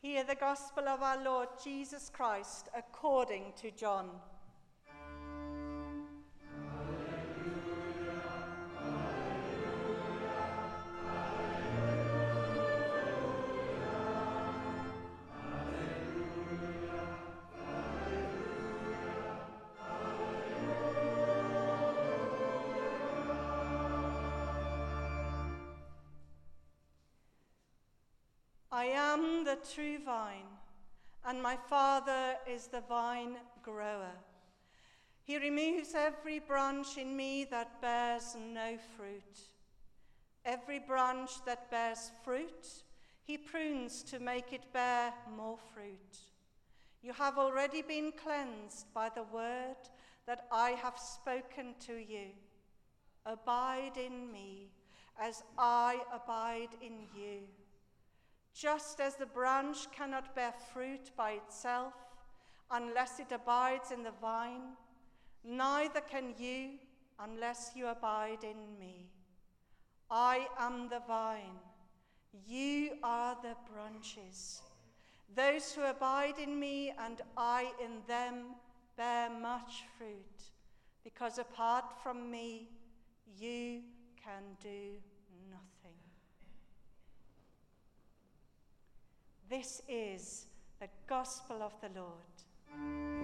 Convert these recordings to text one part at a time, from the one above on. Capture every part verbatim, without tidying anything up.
Hear the gospel of our Lord Jesus Christ according to John. I am the true vine, and my Father is the vine grower. He removes every branch in me that bears no fruit. Every branch that bears fruit, he prunes to make it bear more fruit. You have already been cleansed by the word that I have spoken to you. Abide in me, as I abide in you. Just as the branch cannot bear fruit by itself unless it abides in the vine, neither can you unless you abide in me. I am the vine, you are the branches. Those who abide in me and I in them bear much fruit, because apart from me you can do nothing. This is the gospel of the Lord.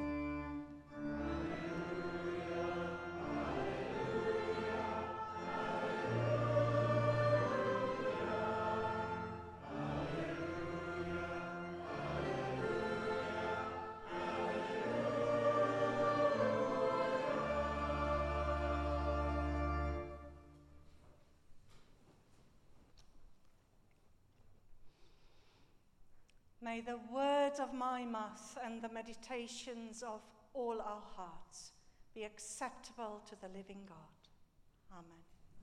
May the words of my mouth and the meditations of all our hearts be acceptable to the living God. Amen.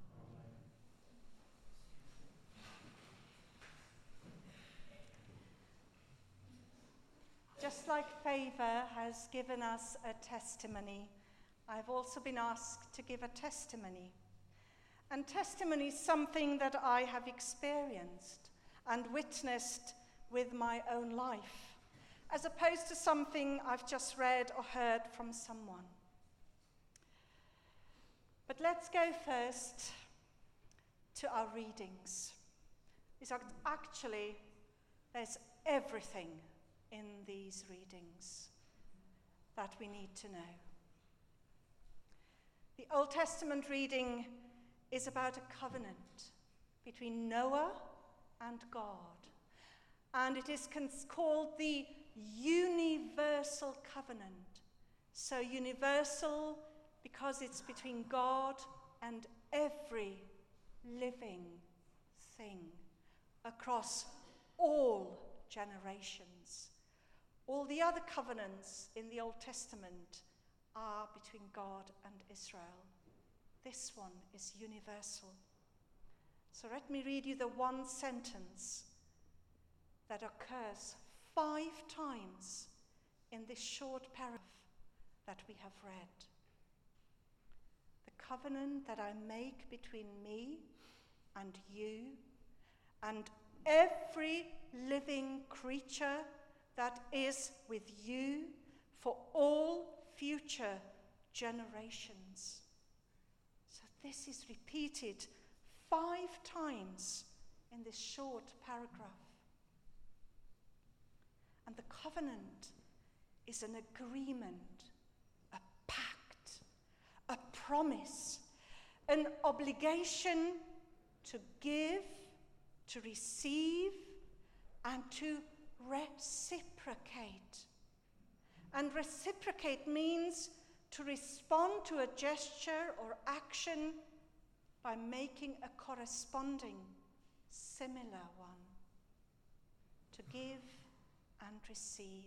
Just like Favor has given us a testimony, I've also been asked to give a testimony. And testimony is something that I have experienced and witnessed with my own life, as opposed to something I've just read or heard from someone. But let's go first to our readings. Because actually, there's everything in these readings that we need to know. The Old Testament reading is about a covenant between Noah and God. And it is called the universal covenant. So universal because it's between God and every living thing across all generations. All the other covenants in the Old Testament are between God and Israel. This one is universal. So let me read you the one sentence that occurs five times in this short paragraph that we have read. The covenant that I make between me and you and every living creature that is with you for all future generations. So this is repeated five times in this short paragraph. And the covenant is an agreement, a pact, a promise, an obligation to give, to receive, and to reciprocate. And reciprocate means to respond to a gesture or action by making a corresponding similar one. To give and receive.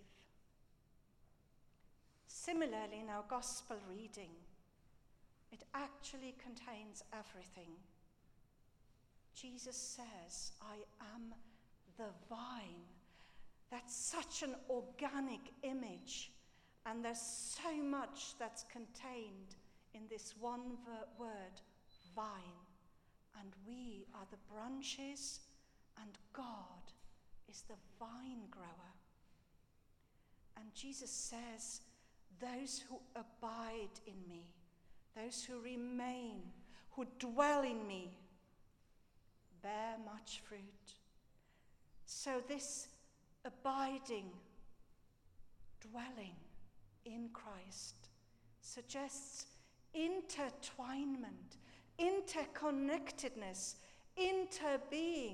Similarly, in our gospel reading, it actually contains everything. Jesus says, I am the vine. That's such an organic image, and there's so much that's contained in this one ver- word, vine. And we are the branches, and God is the vine grower. And Jesus says, those who abide in me, those who remain, who dwell in me, bear much fruit. So this abiding, dwelling in Christ suggests intertwinement, interconnectedness, interbeing.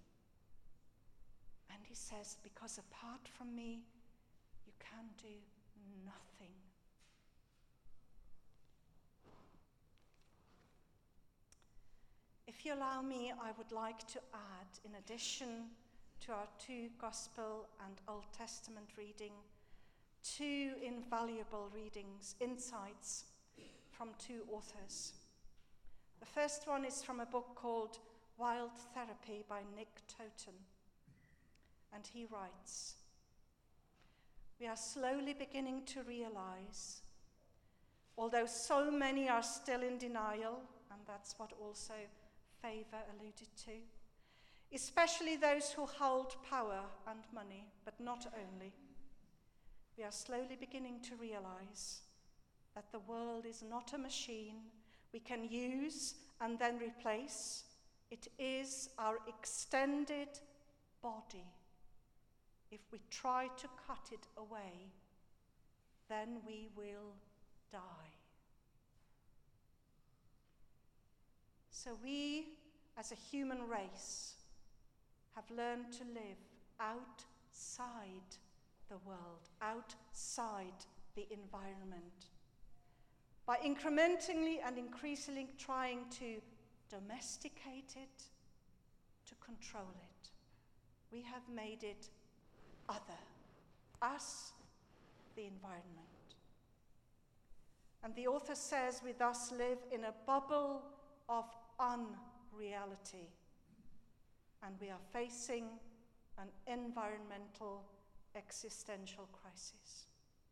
And he says, because apart from me, you can do nothing. If you allow me, I would like to add, in addition to our two Gospel and Old Testament reading, two invaluable readings, insights from two authors. The first one is from a book called Wild Therapy by Nick Totten. And he writes, we are slowly beginning to realize, although so many are still in denial, and that's what also Favor alluded to, especially those who hold power and money, but not only. We are slowly beginning to realize that the world is not a machine we can use and then replace. It is our extended body. If we try to cut it away, then we will die. So we, as a human race, have learned to live outside the world, outside the environment, by incrementally and increasingly trying to domesticate it, to control it. We have made it other, us, the environment. And the author says we thus live in a bubble of unreality, and we are facing an environmental existential crisis.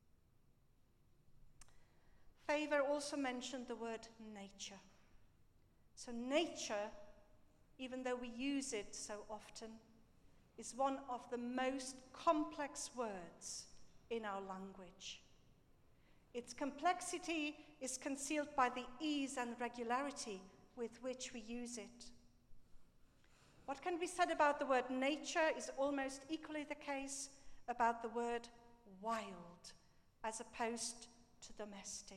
Favor also mentioned the word nature. So nature, even though we use it so often, is one of the most complex words in our language. Its complexity is concealed by the ease and regularity with which we use it. What can be said about the word nature is almost equally the case about the word wild, as opposed to domestic.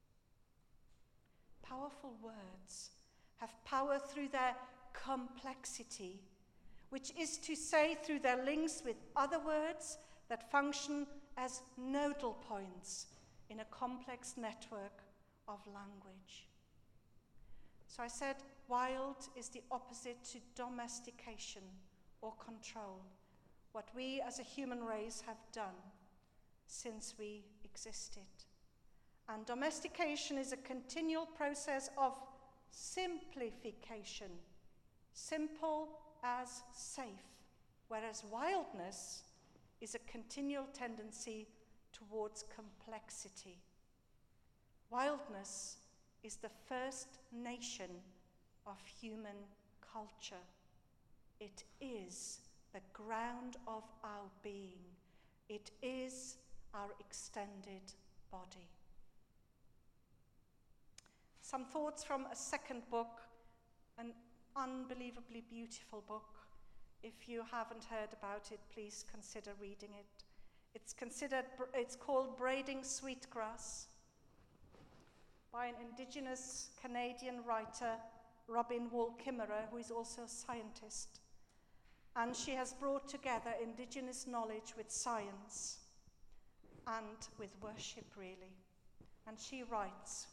Powerful words have power through their complexity, which is to say through their links with other words that function as nodal points in a complex network of language. So I said wild is the opposite to domestication or control, what we as a human race have done since we existed. And domestication is a continual process of simplification, simple as safe, whereas wildness is a continual tendency towards complexity. Wildness is the first nation of human culture. It is the ground of our being. It is our extended body. Some thoughts from a second book, an unbelievably beautiful book. If you haven't heard about it, please consider reading it. It's considered, it's called Braiding Sweetgrass, by an Indigenous Canadian writer, Robin Wall Kimmerer, who is also a scientist. And she has brought together Indigenous knowledge with science and with worship, really. And she writes,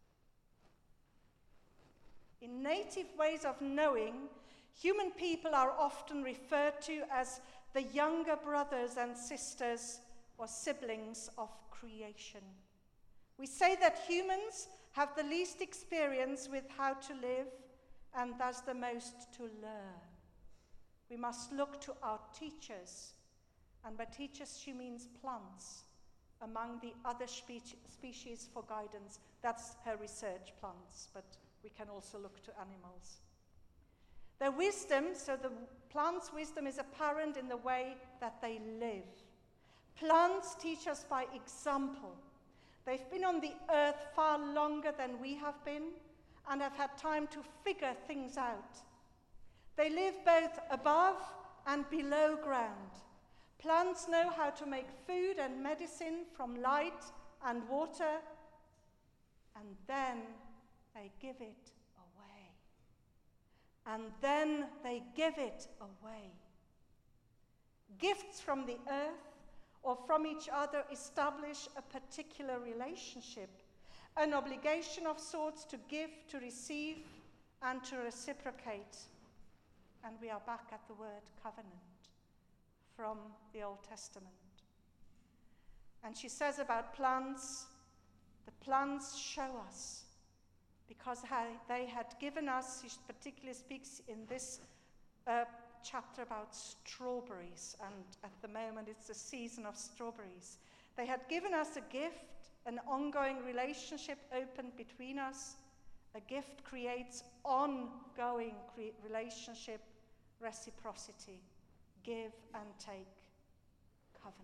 in native ways of knowing, human people are often referred to as the younger brothers and sisters or siblings of creation. We say that humans have the least experience with how to live and thus the most to learn. We must look to our teachers, and by teachers she means plants, among the other spe- species for guidance. That's her research, plants, but we can also look to animals. Their wisdom, so the plants' wisdom is apparent in the way that they live. Plants teach us by example. They've been on the earth far longer than we have been and have had time to figure things out. They live both above and below ground. Plants know how to make food and medicine from light and water, and then they give it away. And then they give it away. Gifts from the earth or from each other establish a particular relationship, an obligation of sorts to give, to receive, and to reciprocate. And we are back at the word covenant from the Old Testament. And she says about plants, the plants show us, because they had given us, she particularly speaks in this uh, chapter about strawberries, and at the moment it's the season of strawberries. They had given us a gift, an ongoing relationship opened between us. A gift creates ongoing cre- relationship, reciprocity, give and take, covenant.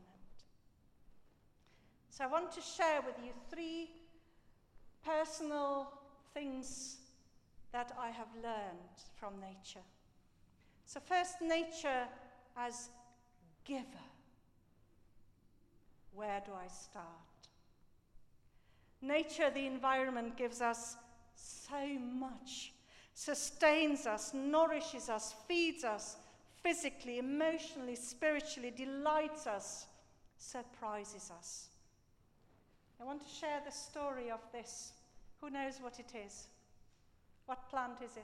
So I want to share with you three personal things that I have learned from nature. So first, nature as giver. Where do I start? Nature, the environment, gives us so much, sustains us, nourishes us, feeds us, physically, emotionally, spiritually, delights us, surprises us. I want to share the story of this. Who knows what it is? What plant is it?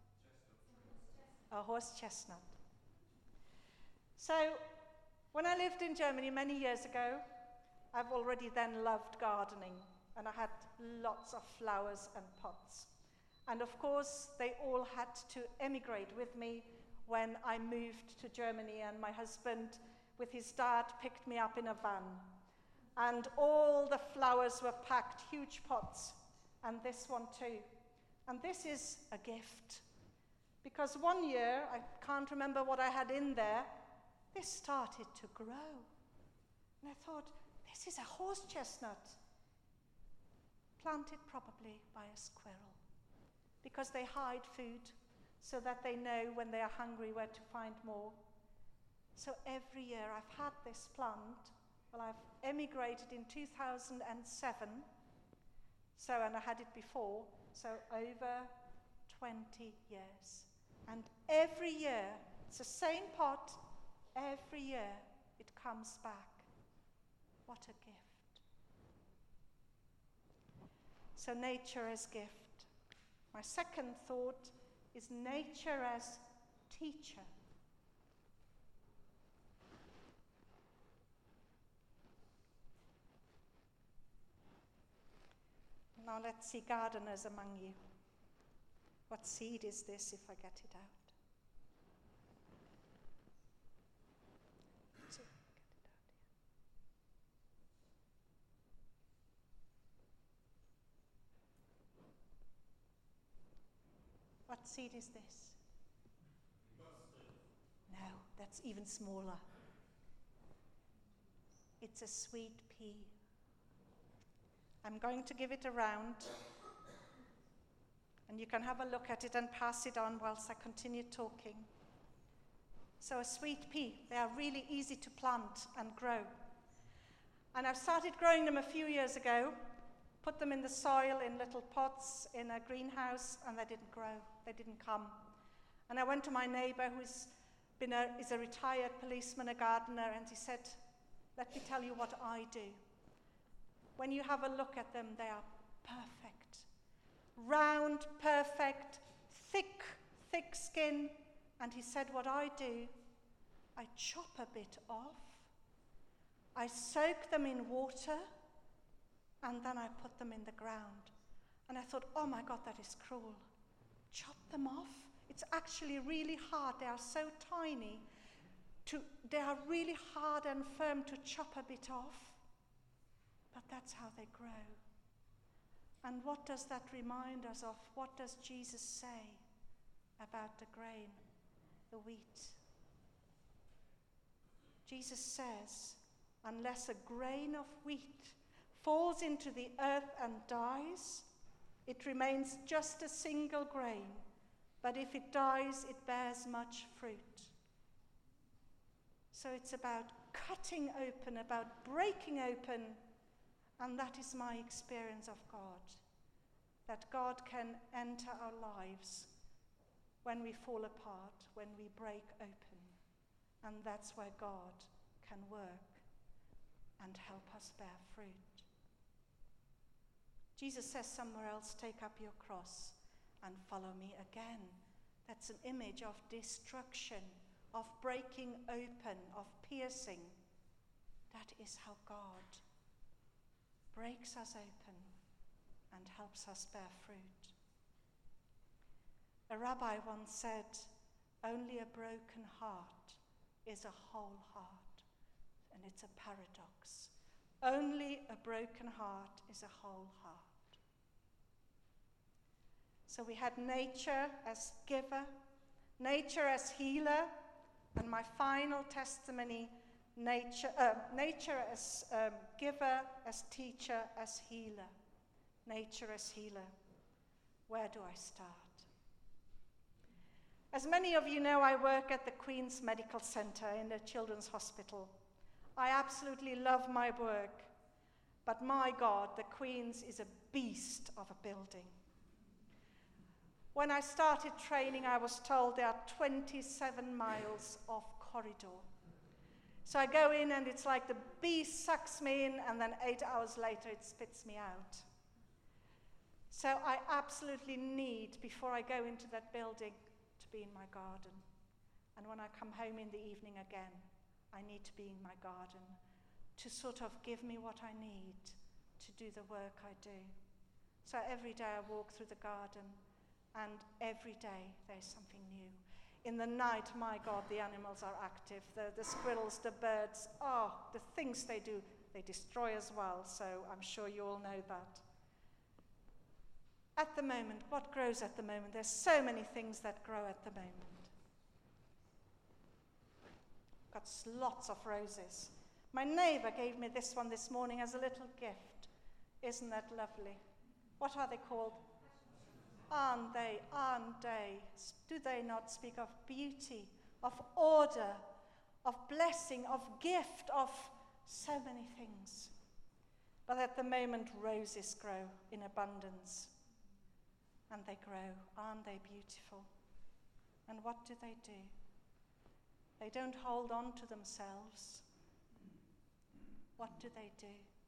A horse chestnut. So, when I lived in Germany many years ago, I've already then loved gardening, and I had lots of flowers and pots. And of course, they all had to emigrate with me when I moved to Germany, and my husband, with his dad, picked me up in a van. And all the flowers were packed, huge pots, and this one too. And this is a gift. Because one year, I can't remember what I had in there, this started to grow. And I thought, this is a horse chestnut, planted probably by a squirrel, because they hide food so that they know when they are hungry where to find more. So every year I've had this plant. Well, I've emigrated in two thousand seven, so, and I had it before, so over twenty years. And every year, it's the same pot, every year it comes back. What a gift. So nature as gift. My second thought is nature as teacher. Now let's see gardeners among you. What seed is this if I get it out? So, get it out here. What seed is this? No, that's even smaller. It's a sweet pea. I'm going to give it a round, and you can have a look at it and pass it on whilst I continue talking. So a sweet pea, they are really easy to plant and grow. And I've started growing them a few years ago, put them in the soil in little pots in a greenhouse, and they didn't grow, they didn't come. And I went to my neighbour, who's been a, is a retired policeman, a gardener, and he said, let me tell you what I do. When you have a look at them, they are perfect. Round, perfect, thick, thick skin. And he said, what I do, I chop a bit off, I soak them in water, and then I put them in the ground. And I thought, oh my God, that is cruel. Chop them off? It's actually really hard. They are so tiny. To, they are really hard and firm to chop a bit off. But that's how they grow. And what does that remind us of? What does Jesus say about the grain? the wheat. Jesus says, unless a grain of wheat falls into the earth and dies, it remains just a single grain, but if it dies, it bears much fruit. So it's about cutting open, about breaking open, and that is my experience of God, that God can enter our lives when we fall apart, when we break open, and that's where God can work and help us bear fruit. Jesus says somewhere else, take up your cross and follow me again. That's an image of destruction, of breaking open, of piercing. That is how God breaks us open and helps us bear fruit. A rabbi once said, only a broken heart is a whole heart, and it's a paradox. Only a broken heart is a whole heart. So we had nature as giver, nature as healer, and my final testimony, nature, uh, nature as um, giver, as teacher, as healer. Nature as healer. Where do I start? As many of you know, I work at the Queen's Medical Centre in the Children's Hospital. I absolutely love my work, but my God, the Queen's is a beast of a building. When I started training, I was told there are twenty-seven miles of corridor. So I go in and it's like the beast sucks me in, and then eight hours later it spits me out. So I absolutely need, before I go into that building, to be in my garden. And when I come home in the evening again, I need to be in my garden to sort of give me what I need to do the work I do. So every day I walk through the garden, and every day there's something new. In the night, my God, the animals are active. The, the squirrels, the birds, oh, the things they do, they destroy as well. So I'm sure you all know that. At the moment, what grows at the moment? There's so many things that grow at the moment. Got lots of roses. My neighbour gave me this one this morning as a little gift. Isn't that lovely? What are they called? Aren't they? Aren't they? Do they not speak of beauty, of order, of blessing, of gift, of so many things? But at the moment, roses grow in abundance. And they grow. Aren't they beautiful? And what do they do? They don't hold on to themselves. What do they do?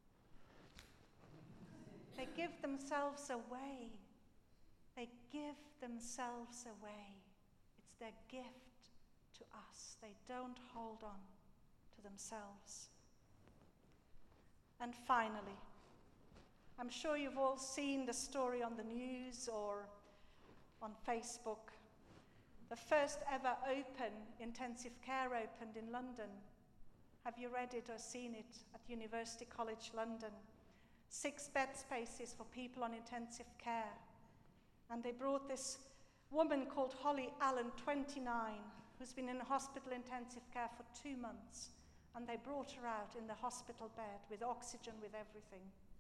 They give themselves away. They give themselves away. It's their gift to us. They don't hold on to themselves. And finally, I'm sure you've all seen the story on the news or on Facebook. The first ever open intensive care opened in London. Have you read it or seen it at University College London? Six bed spaces for people on intensive care. And they brought this woman called Holly Allen, twenty-nine, who's been in hospital intensive care for two months. And they brought her out in the hospital bed with oxygen, with everything.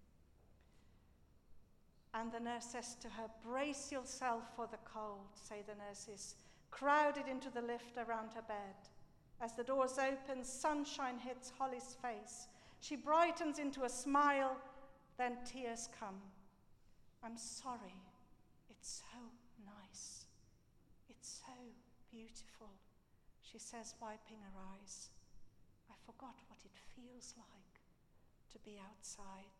And the nurse says to her, brace yourself for the cold, say the nurses, crowded into the lift around her bed. As the doors open, sunshine hits Holly's face. She brightens into a smile, then tears come. I'm sorry. It's so nice. It's so beautiful, she says, wiping her eyes. I forgot what it feels like to be outside.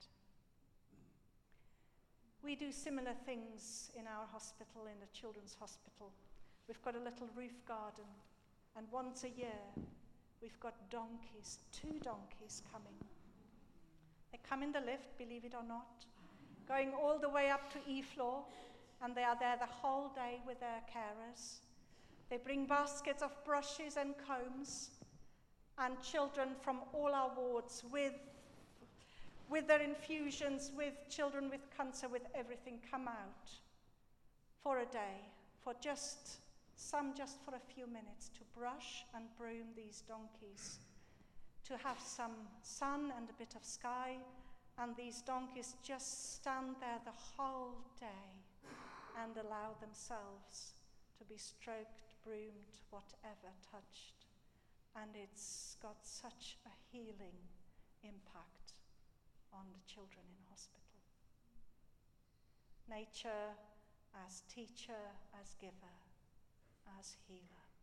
We do similar things in our hospital, in the children's hospital. We've got a little roof garden, and once a year we've got donkeys, two donkeys coming. They come in the lift, believe it or not, going all the way up to E floor, and they are there the whole day with their carers. They bring baskets of brushes and combs, and children from all our wards with with their infusions, with children with cancer, with everything, come out for a day, for just some just for a few minutes, to brush and broom these donkeys, to have some sun and a bit of sky, and these donkeys just stand there the whole day and allow themselves to be stroked, broomed, whatever, touched. And it's got such a healing impact on the children in hospital. Nature as teacher, as giver, as healer.